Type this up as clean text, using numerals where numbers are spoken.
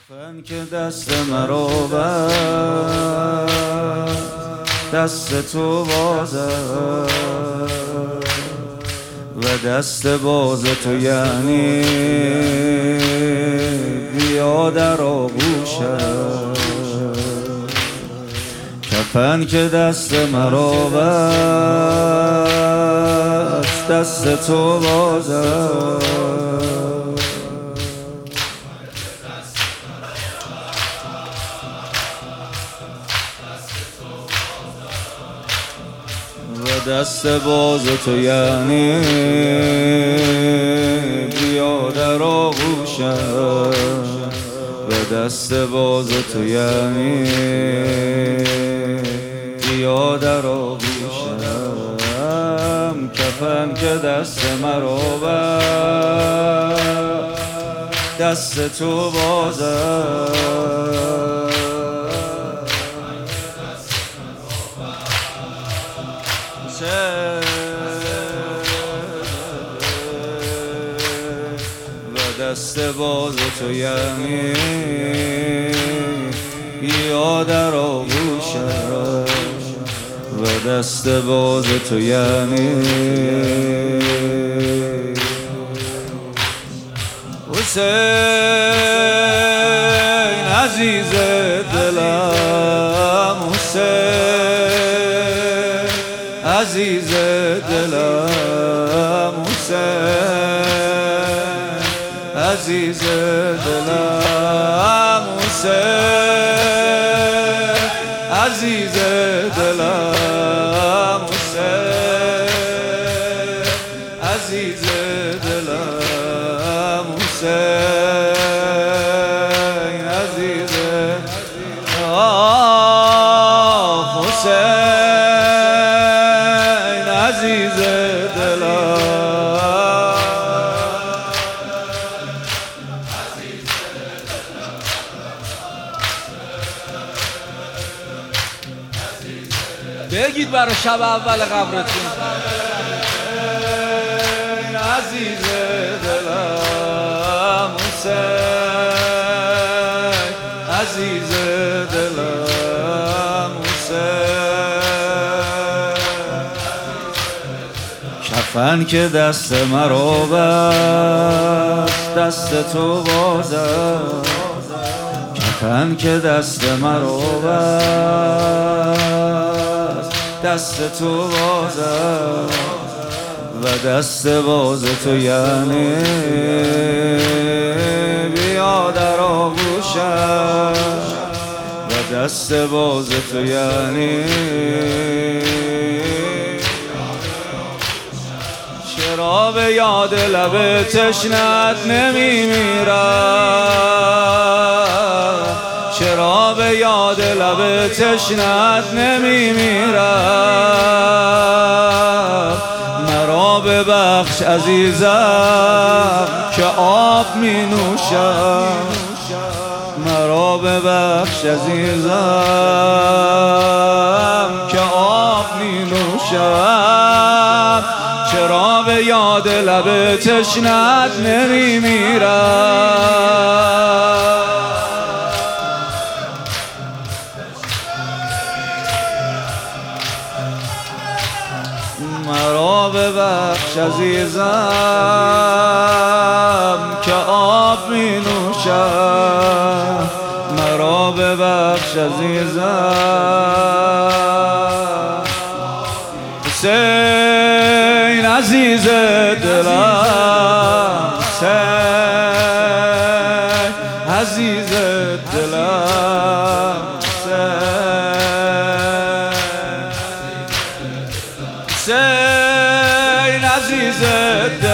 کفن که دست مرا بست، دست تو بازه و دست باز تو یعنی بیا در آغوشم. کفن که دست مرا بست، دست تو بازه و دست باز تو یعنی بیا در آغوشم و دست باز تو یعنی بیا در آغوشم. کفن که دست مرا بست، دست تو بازه و دست باز تو یعنی بیا در آغوشم و دست باز تو یعنی حسین عزیز دلم، حسین عزیز دلم، حسین عزیز دلم، حسین عزیز دلم، حسین عزیز دلم، حسین عزیز حسین عزیز بگید برای شب اول قبرتون. عزیز دلم، حسین عزیز دلم، حسین. کفن که دست مرا بست، دست تو بازه. کفن که دست مرا بست، دست تو بازه و دست باز تو یعنی بیا در آغوشم و دست باز تو یعنی چرا به یاد لب تشنت نمیمیرم، چرا به یاد لب تشنت نمیمیرم. مرا ببخش عزیزم که آب می نوشم، مرا ببخش عزیزم که آب می نوشم. چرا به یاد لب تشنت نمیمیرم. مرا ببخش عزیزم که آب می نوشم، مرا ببخش عزیزم. حسین عزیز دلم، حسین عزیز دلم، حسین عزیز